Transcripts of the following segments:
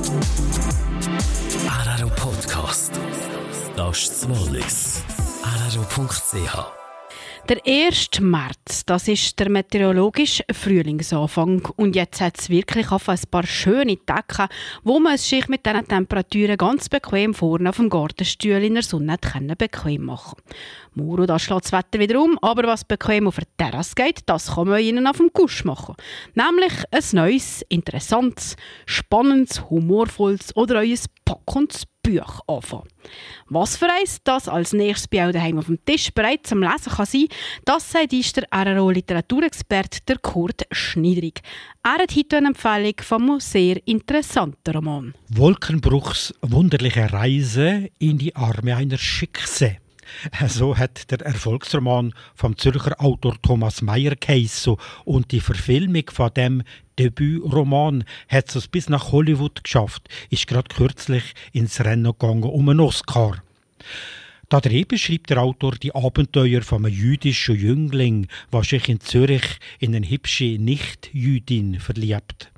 RRO Podcast. Das ist das Wallis. RRO.ch. Der 1. März, das ist der meteorologische Frühlingsanfang. Und jetzt hat es wirklich auf ein paar schöne Tage, wo man es sich mit diesen Temperaturen ganz bequem vorne auf dem Gartenstuhl in der Sonne bequem machen konnte. Morgen, da schlägt das Wetter wieder um, aber was bequem auf der Terrasse geht, das kann man ihnen auf dem Gusch machen. Nämlich ein neues, interessantes, spannendes, humorvolles oder ein packendes Buch anfangen. Was für eins das als nächstes bei euch daheim auf dem Tisch bereit zum Lesen kann sein, das sagt uns der RRO-Literaturexperte der Kurt Schniedrig. Er hat heute eine Empfehlung vom sehr interessanten Roman. Wolkenbruchs wunderliche Reise in die Arme einer Schickse. So hat der Erfolgsroman vom Zürcher Autor Thomas Meyer geheissen und die Verfilmung von dem Debütroman hat es bis nach Hollywood geschafft, ist gerade kürzlich ins Rennen gegangen um einen Oscar. Darin beschreibt der Autor die Abenteuer von einem jüdischen Jüngling, der sich in Zürich in eine hübsche Nicht-Jüdin verliebt.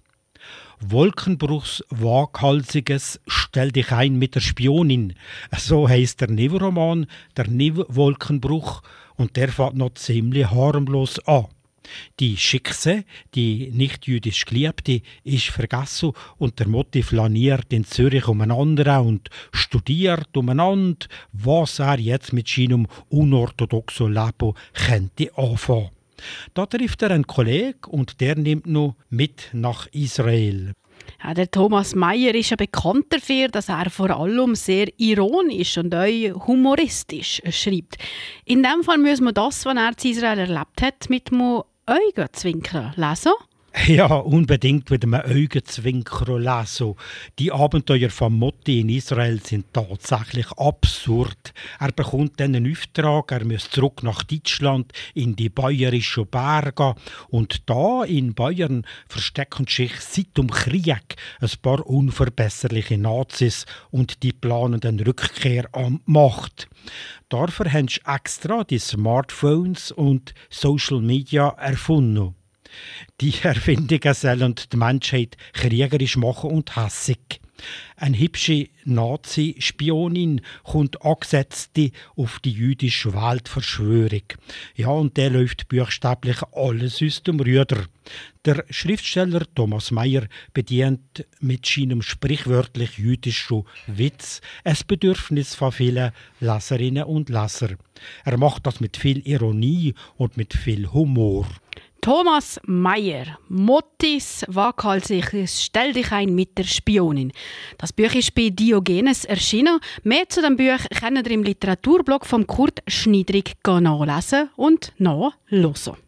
Wolkenbruchs waghalsiges Stell dich ein mit der Spionin. So heisst der Niv-Roman, der Niv-Wolkenbruch, und der fängt noch ziemlich harmlos an. Die Schickse, die nicht-jüdisch Geliebte, ist vergessen und der Motti flaniert in Zürich umeinander und studiert umeinander, was er jetzt mit seinem unorthodoxen Leben könnte anfangen. Da trifft er einen Kollegen und der nimmt ihn mit nach Israel. Ja, der Thomas Meyer ist ja bekannt dafür, dass er vor allem sehr ironisch und auch humoristisch schreibt. In dem Fall müssen wir das, was er in Israel erlebt hat, mit einem Augenzwinkern lesen. Ja, unbedingt mit einem Augenzwinker lesen. Die Abenteuer von Motti in Israel sind tatsächlich absurd. Er bekommt dann einen Auftrag, er muss zurück nach Deutschland in die bayerischen Berge. Und da in Bayern verstecken sich seit dem Krieg ein paar unverbesserliche Nazis und die planen eine Rückkehr an die Macht. Dafür haben sie extra die Smartphones und Social Media erfunden. Die Erfindungen sollen die Menschheit kriegerisch machen und hässig. Eine hübsche Nazi-Spionin kommt angesetzte auf die jüdische Weltverschwörung. Ja, und der läuft buchstäblich alles aus dem Ruder. Der Schriftsteller Thomas Meyer bedient mit seinem sprichwörtlich jüdischen Witz ein Bedürfnis von vielen Leserinnen und Leser. Er macht das mit viel Ironie und mit viel Humor. Thomas Meyer, Mottis waghalsiges Stell dich ein mit der Spionin. Das Buch ist bei Diogenes erschienen. Mehr zu dem Buch könnt ihr im Literaturblog von Kurt Schniedrig nachlesen und nachhören.